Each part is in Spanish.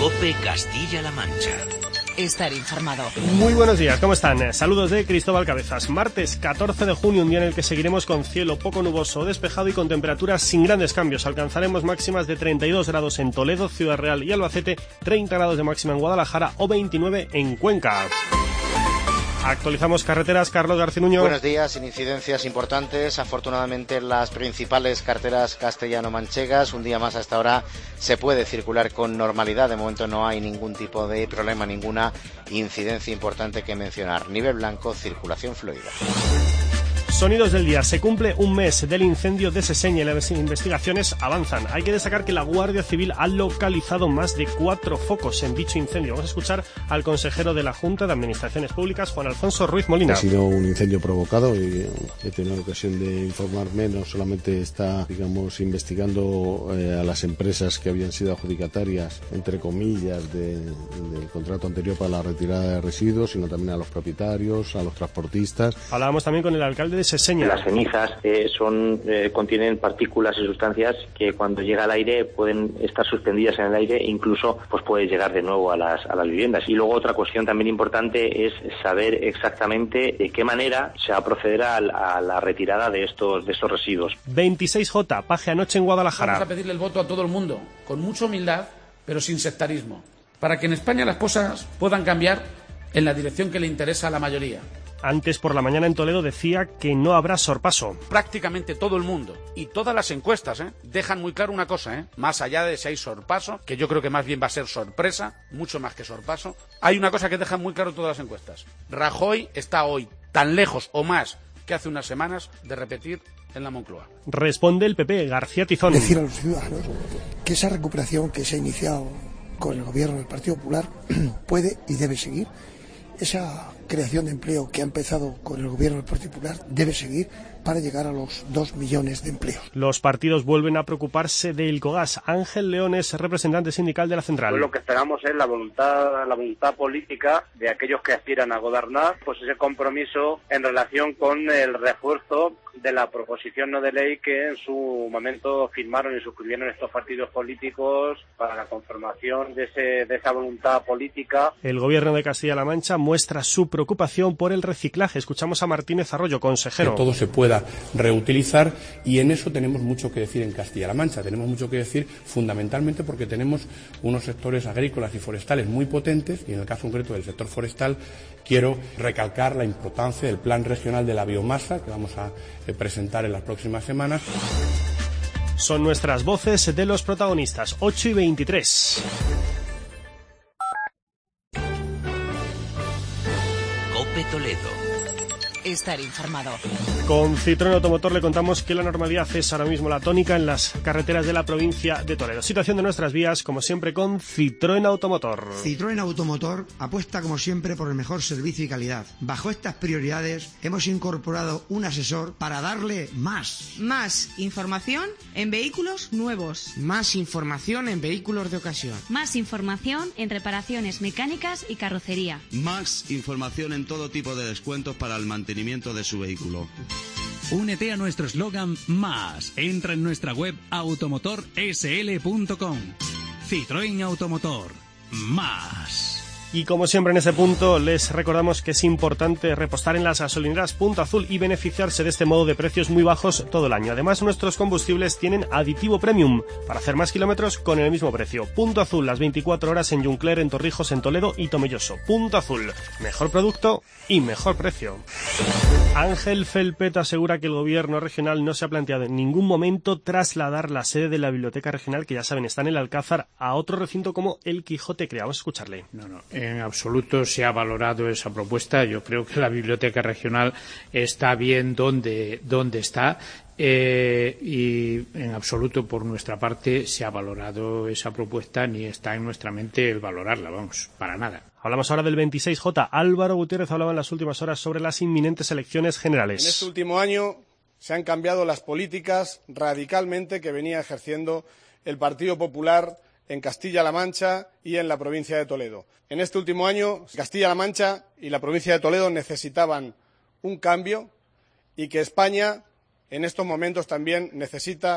COPE Castilla-La Mancha. Estar informado. Muy buenos días, ¿cómo están? Saludos de Cristóbal Cabezas. Martes 14 de junio, un día en el que seguiremos con cielo poco nuboso, despejado y con temperaturas sin grandes cambios. Alcanzaremos máximas de 32 grados en Toledo, Ciudad Real y Albacete, 30 grados de máxima en Guadalajara o 29 en Cuenca. Actualizamos carreteras, Carlos García Nuño. Buenos días, sin incidencias importantes, afortunadamente en las principales carreteras castellano-manchegas. Un día más hasta ahora se puede circular con normalidad, de momento no hay ningún tipo de problema, ninguna incidencia importante que mencionar. Nivel blanco, circulación fluida. Sonidos del día. Se cumple un mes del incendio de Seseña y las investigaciones avanzan. Hay que destacar que la Guardia Civil ha localizado más de 4 focos en dicho incendio. Vamos a escuchar al consejero de la Junta de Administraciones Públicas, Juan Alfonso Ruiz Molina. Ha sido un incendio provocado y he tenido ocasión de informarme. No solamente está, investigando a las empresas que habían sido adjudicatarias, entre comillas, del contrato anterior para la retirada de residuos, sino también a los propietarios, a los transportistas. Hablábamos también con el alcalde de Seseña. Las cenizas contienen partículas y sustancias que cuando llega al aire pueden estar suspendidas en el aire e incluso puede llegar de nuevo a las viviendas. Y luego otra cuestión también importante es saber exactamente de qué manera se va a proceder a la retirada de estos residuos. 26J, paje anoche en Guadalajara. Vamos a pedirle el voto a todo el mundo, con mucha humildad, pero sin sectarismo, para que en España las cosas puedan cambiar en la dirección que le interesa a la mayoría. Antes por la mañana en Toledo decía que no habrá sorpaso. Prácticamente todo el mundo y todas las encuestas dejan muy claro una cosa, más allá de si hay sorpaso, que yo creo que más bien va a ser sorpresa, mucho más que sorpaso. Hay una cosa que dejan muy claro todas las encuestas. Rajoy está hoy tan lejos o más que hace unas semanas de repetir en la Moncloa. Responde el PP, García Tizón. Decir a los ciudadanos que esa recuperación que se ha iniciado con el gobierno del Partido Popular puede y debe seguir. Esa creación de empleo que ha empezado con el gobierno del Partido Popular debe seguir para llegar a los 2 millones de empleos. Los partidos vuelven a preocuparse del Ilcogas. Ángel Leones, representante sindical de la central. Pues lo que esperamos es la voluntad política de aquellos que aspiran a gobernar, ese compromiso en relación con el refuerzo de la proposición no de ley que en su momento firmaron y suscribieron estos partidos políticos para la conformación de esa voluntad política. El gobierno de Castilla-La Mancha muestra su preocupación por el reciclaje. Escuchamos a Martínez Arroyo, consejero. Que todo se pueda reutilizar, y en eso tenemos mucho que decir en Castilla-La Mancha. Tenemos mucho que decir fundamentalmente porque tenemos unos sectores agrícolas y forestales muy potentes, y en el caso concreto del sector forestal quiero recalcar la importancia del Plan Regional de la Biomasa que vamos a presentar en las próximas semanas. Son nuestras voces de los protagonistas. 8:23. COPE Toledo. Estar informado. Con Citroën Automotor le contamos que la normalidad es ahora mismo la tónica en las carreteras de la provincia de Toledo. Situación de nuestras vías, como siempre, con Citroën Automotor. Citroën Automotor apuesta, como siempre, por el mejor servicio y calidad. Bajo estas prioridades, hemos incorporado un asesor para darle más. Más información en vehículos nuevos. Más información en vehículos de ocasión. Más información en reparaciones mecánicas y carrocería. Más información en todo tipo de descuentos para el mantenimiento de su vehículo. Únete a nuestro eslogan Más. Entra en nuestra web automotorsl.com. Citroën Automotor. Más. Y como siempre en ese punto les recordamos que es importante repostar en las gasolineras Punto Azul y beneficiarse de este modo de precios muy bajos todo el año. Además, nuestros combustibles tienen aditivo premium para hacer más kilómetros con el mismo precio. Punto Azul, las 24 horas en Juncler, en Torrijos, en Toledo y Tomelloso. Punto Azul, mejor producto y mejor precio. Ángel Felpet asegura que el gobierno regional no se ha planteado en ningún momento trasladar la sede de la Biblioteca Regional, que ya saben está en el Alcázar, a otro recinto como el Quijote Crea. Vamos a escucharle. No, en absoluto se ha valorado esa propuesta. Yo creo que la Biblioteca Regional está bien donde está. Y en absoluto por nuestra parte se ha valorado esa propuesta, ni está en nuestra mente el valorarla, para nada. Hablamos ahora del 26J. Álvaro Gutiérrez hablaba en las últimas horas sobre las inminentes elecciones generales. En este último año se han cambiado las políticas radicalmente que venía ejerciendo el Partido Popular en Castilla-La Mancha y en la provincia de Toledo. En este último año, Castilla-La Mancha y la provincia de Toledo necesitaban un cambio, y que España en estos momentos también necesita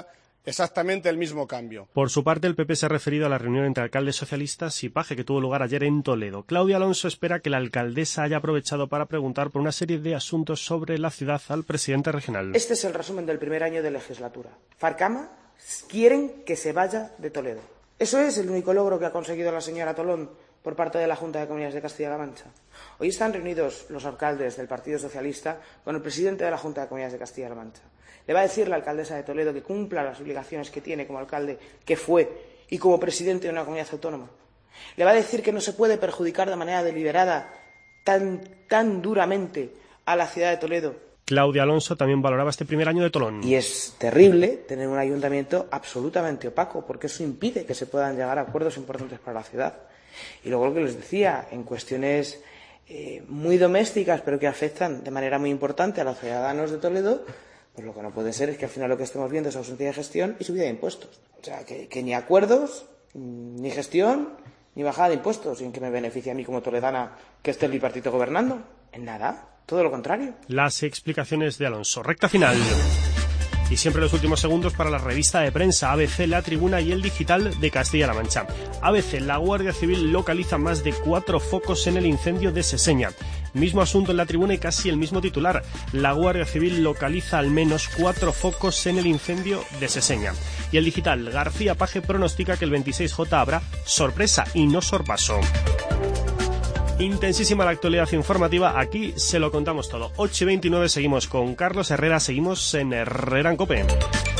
exactamente el mismo cambio. Por su parte, el PP se ha referido a la reunión entre alcaldes socialistas y Paje que tuvo lugar ayer en Toledo. Claudia Alonso espera que la alcaldesa haya aprovechado para preguntar por una serie de asuntos sobre la ciudad al presidente regional. Este es el resumen del primer año de legislatura. Farcama quieren que se vaya de Toledo. Eso es el único logro que ha conseguido la señora Tolón por parte de la Junta de Comunidades de Castilla-La Mancha. Hoy están reunidos los alcaldes del Partido Socialista con el presidente de la Junta de Comunidades de Castilla-La Mancha. Le va a decir la alcaldesa de Toledo que cumpla las obligaciones que tiene como alcalde, que fue, y como presidente de una comunidad autónoma. Le va a decir que no se puede perjudicar de manera deliberada tan duramente a la ciudad de Toledo. Claudia Alonso también valoraba este primer año de Tolón. Y es terrible tener un ayuntamiento absolutamente opaco, porque eso impide que se puedan llegar a acuerdos importantes para la ciudad. Y luego lo que les decía, en cuestiones muy domésticas, pero que afectan de manera muy importante a los ciudadanos de Toledo, pues lo que no puede ser es que al final lo que estemos viendo es ausencia de gestión y subida de impuestos. O sea, que ni acuerdos, ni gestión, ni bajada de impuestos. ¿Y en qué me beneficia a mí como toledana que esté el bipartito gobernando? En nada, todo lo contrario. Las explicaciones de Alonso. Recta final. Y siempre los últimos segundos para la revista de prensa ABC, La Tribuna y El Digital de Castilla-La Mancha. ABC, la Guardia Civil localiza más de 4 focos en el incendio de Seseña. Mismo asunto en La Tribuna y casi el mismo titular. La Guardia Civil localiza al menos 4 focos en el incendio de Seseña. Y El Digital, García Paje pronostica que el 26J habrá sorpresa y no sorpaso. Intensísima la actualidad informativa, aquí se lo contamos todo. 8:29, seguimos con Carlos Herrera, seguimos en Herrera en COPE.